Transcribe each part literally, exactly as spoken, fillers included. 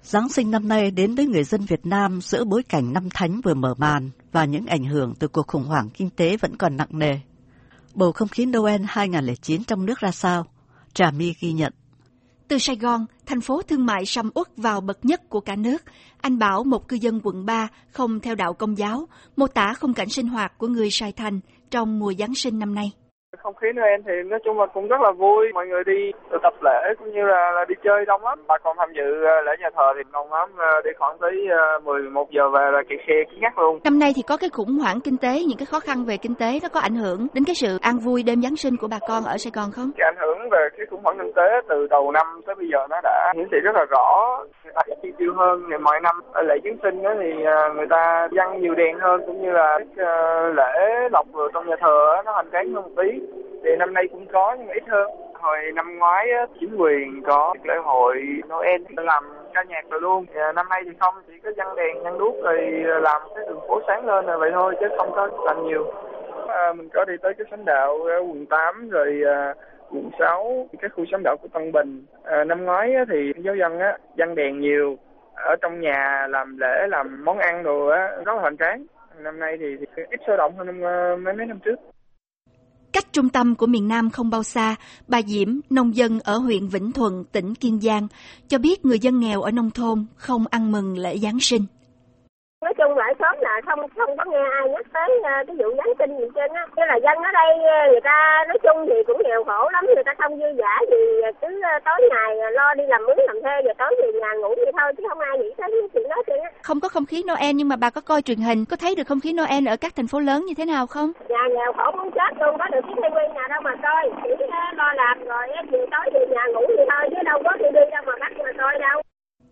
Giáng sinh năm nay đến với người dân Việt Nam giữa bối cảnh năm thánh vừa mở màn và những ảnh hưởng từ cuộc khủng hoảng kinh tế vẫn còn nặng nề. Bầu không khí Noel hai không không chín trong nước ra sao? Trà My ghi nhận. Từ Sài Gòn, thành phố thương mại sầm uất vào bậc nhất của cả nước, anh Bảo, một cư dân quận ba không theo đạo Công giáo, mô tả khung cảnh sinh hoạt của người Sài Thành trong mùa Giáng sinh năm nay. Không khí Noel thì nói chung là cũng rất là vui, mọi người đi tập lễ cũng như là, là đi chơi đông lắm. Bà con tham dự lễ nhà thờ thì đông lắm, đi khoảng tới mười mốt giờ về là kẹt xe cứng nhắc luôn. Năm nay thì có cái khủng hoảng kinh tế, những cái khó khăn về kinh tế nó có ảnh hưởng đến cái sự an vui đêm Giáng sinh của bà con ở Sài Gòn không? Cái ảnh hưởng về cái khủng hoảng kinh tế từ đầu năm tới bây giờ nó đã hiển thị rất là rõ. Người ta chi tiêu hơn ngày mọi năm. Ở lễ Giáng sinh đó thì người ta dăng nhiều đèn hơn, cũng như là lễ lộc trong nhà thờ nó hoành tráng hơn một tí. Thì năm nay cũng có nhưng mà ít hơn. Hồi năm ngoái chính quyền có lễ hội Noel làm ca nhạc rồi luôn. Năm nay thì không, chỉ có dăng đèn nhang đuốc rồi làm cái đường phố sáng lên là vậy thôi, chứ không có làm nhiều. À, mình có đi tới cái sánh đạo quận tám rồi à, quận sáu, cái khu sánh đạo của Tân Bình. À, năm ngoái thì giáo dân á dăng đèn nhiều, ở trong nhà làm lễ, làm món ăn đồ á rất là hoành tráng. Năm nay thì, thì ít sôi động hơn năm, mấy mấy năm trước. Cách trung tâm của miền Nam không bao xa, bà Diễm, nông dân ở huyện Vĩnh Thuận, tỉnh Kiên Giang, cho biết người dân nghèo ở nông thôn không ăn mừng lễ Giáng sinh. Nói chung lại sớm là không không có nghe ai nhắc tới uh, cái vụ Giáng sinh gì trên á. Thế là dân ở đây người ta nói chung thì cũng nghèo khổ lắm, người ta không dư dả gì, cứ uh, tối ngày lo đi làm mướn làm thuê, rồi tối về nhà ngủ vậy thôi, chứ không ai nghĩ tới những chuyện đó trên á. Không có không khí Noel, nhưng mà bà có coi truyền hình, có thấy được không khí Noel ở các thành phố lớn như thế nào không? Nhà nghèo khổ muốn chết luôn, có được cái ti vi nhà đâu mà coi, chỉ uh, lo làm rồi chiều tối về nhà ngủ vậy thôi, chứ đâu có ti vi đâu mà bắt mà coi đâu.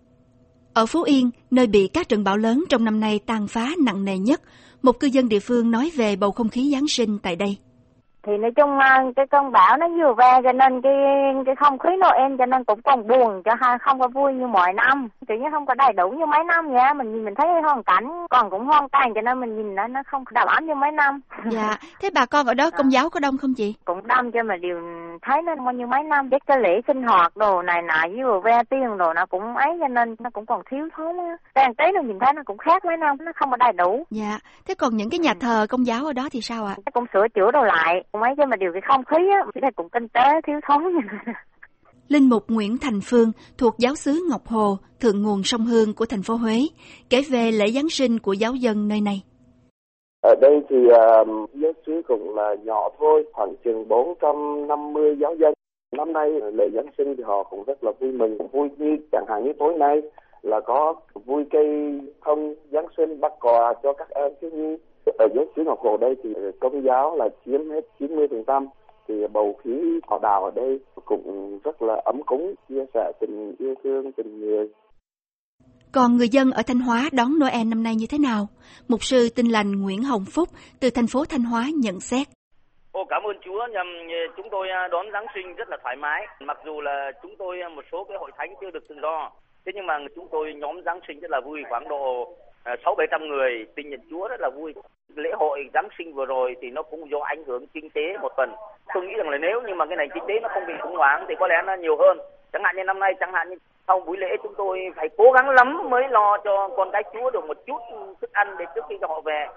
Ở Phú Yên, nơi bị các trận bão lớn trong năm nay tàn phá nặng nề nhất, một cư dân địa phương nói về bầu không khí Giáng sinh tại đây. Thì nói chung cái cơn bão nó vừa về cho nên cái cái không khí Noel cho nên cũng còn buồn, cho không có vui như mọi năm, kiểu như không có đầy đủ như mấy năm nha. Mình nhìn mình thấy hoàn cảnh còn cũng hoang tàn, cho nên mình nhìn nó nó không đầm ấm như mấy năm. Dạ, thế bà con ở đó Công giáo có đông không chị? Cũng đông, cho mà điều thấy nó bao nhiêu mấy năm, cái lễ sinh hoạt đồ này nọ với vừa ve tiền đồ nó cũng ấy, cho nên nó cũng còn thiếu thốn á. Trang trí nó nhìn thấy nó cũng khác mấy năm, nó không có đầy đủ. Dạ, thế còn những cái nhà thờ Công giáo ở đó thì sao ạ? Cũng sửa chữa đồ lại. Mấy cái mà điều cái không khí á, thì cũng kinh tế thiếu thốn. Linh mục Nguyễn Thành Phương thuộc giáo xứ Ngọc Hồ, thượng nguồn sông Hương của thành phố Huế, kể về lễ Giáng sinh của giáo dân nơi này. Ở đây thì uh, giáo xứ cũng là nhỏ thôi, khoảng chừng bốn trăm năm mươi giáo dân. Năm nay lễ Giáng sinh thì họ cũng rất là vui mừng, vui như chẳng hạn như tối nay là có vui cây thông Giáng sinh bắt quà cho các em thiếu nhi. Ở giáo xứ Ngọc Hồ đây thì Công giáo là chiếm hết chín mươi phần trăm, thì bầu khí họ đạo ở đây cũng rất là ấm cúng, chia sẻ tình yêu thương, tình người. Còn người dân ở Thanh Hóa đón Noel năm nay như thế nào? Mục sư Tin Lành Nguyễn Hồng Phúc từ thành phố Thanh Hóa nhận xét. Ô, cảm ơn Chúa, nhằm chúng tôi đón Giáng sinh rất là thoải mái. Mặc dù là chúng tôi một số cái hội thánh chưa được tự do, thế nhưng mà chúng tôi nhóm Giáng sinh rất là vui, khoảng độ sáu bảy trăm người tin nhận Chúa rất là vui. Lễ hội Giáng sinh vừa rồi thì nó cũng do ảnh hưởng kinh tế một phần. Tôi nghĩ rằng là nếu như mà cái nền kinh tế nó không bị khủng hoảng thì có lẽ nó nhiều hơn. Chẳng hạn như năm nay, chẳng hạn như sau buổi lễ chúng tôi phải cố gắng lắm mới lo cho con cái Chúa được một chút thức ăn để trước khi cho họ về.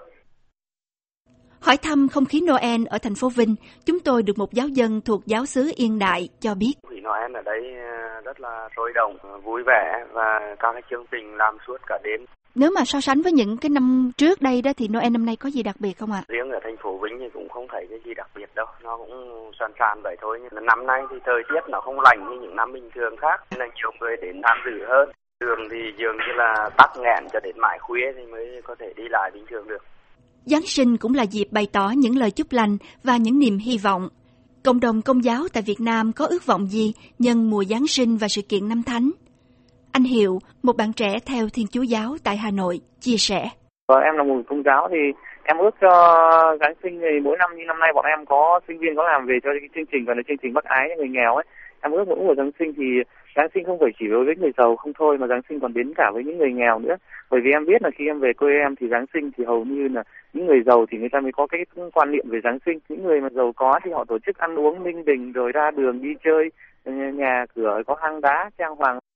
Hỏi thăm không khí Noel ở thành phố Vinh, chúng tôi được một giáo dân thuộc giáo xứ Yên Đại cho biết. Không khí Noel ở đây rất là sôi động, vui vẻ và các cái chương trình làm suốt cả đêm. Nếu mà so sánh với những cái năm trước đây đó thì Noel năm nay có gì đặc biệt không ạ? Riêng ở thành phố Vinh thì cũng không thấy cái gì đặc biệt đâu, nó cũng sàn sàn vậy thôi. Nhưng năm nay thì thời tiết nó không lạnh như những năm bình thường khác, nên là nhiều người đến tham dự hơn. Đường thì dường như là tắc nghẽn cho đến mãi khuya thì mới có thể đi lại bình thường được. Giáng sinh cũng là dịp bày tỏ những lời chúc lành và những niềm hy vọng. Cộng đồng Công giáo tại Việt Nam có ước vọng gì nhân mùa Giáng sinh và sự kiện Năm Thánh? Anh Hiệu, một bạn trẻ theo Thiên Chúa giáo tại Hà Nội, chia sẻ. Em là một Công giáo thì em ước cho Giáng sinh thì mỗi năm như năm nay bọn em có sinh viên có làm về cho cái chương trình gọi là chương trình bác ái cho người nghèo ấy. Em ước mỗi mùa Giáng sinh thì Giáng sinh không phải chỉ đối với người giàu không thôi, mà Giáng sinh còn đến cả với những người nghèo nữa. Bởi vì em biết là khi em về quê em thì Giáng sinh thì hầu như là những người giàu thì người ta mới có cái quan niệm về Giáng sinh. Những người mà giàu có thì họ tổ chức ăn uống linh đình rồi ra đường đi chơi, nhà cửa có hang đá trang hoàng.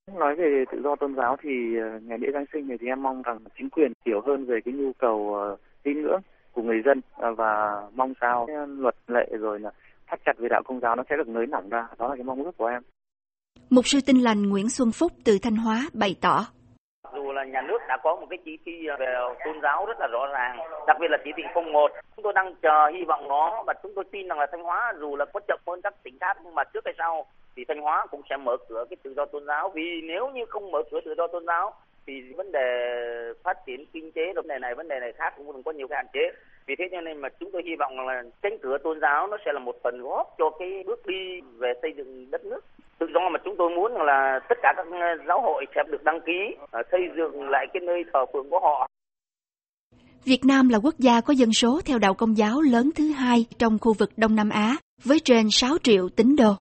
Nói về tự do tôn giáo thì ngày lễ Giáng sinh này thì em mong rằng chính quyền hiểu hơn về cái nhu cầu tín ngưỡng của người dân và mong sao luật lệ rồi là thắt chặt về đạo Công giáo nó sẽ được nới lỏng ra. Đó là cái mong ước của em. Mục sư Tin Lành Nguyễn Xuân Phúc từ Thanh Hóa bày tỏ. Dù là nhà nước đã có một cái chỉ thị về tôn giáo rất là rõ ràng, đặc biệt là chỉ thị không một, chúng tôi đang chờ hy vọng nó và chúng tôi tin rằng là Thanh Hóa dù là có chậm hơn các tỉnh khác nhưng mà trước hay sau thì Thanh Hóa cũng sẽ mở cửa cái tự do tôn giáo, vì nếu như không mở cửa tự do tôn giáo thì vấn đề phát triển kinh tế, vấn đề này vấn đề này khác cũng có nhiều cái hạn chế. Vì thế cho nên mà chúng tôi hy vọng là cánh cửa tôn giáo nó sẽ là một phần góp cho cái bước đi về xây dựng đất nước tự do mà chúng tôi muốn là tất cả các giáo hội sẽ được đăng ký xây dựng lại cái nơi thờ phượng của họ. Việt Nam là quốc gia có dân số theo đạo Công giáo lớn thứ hai trong khu vực Đông Nam Á với trên sáu triệu tín đồ.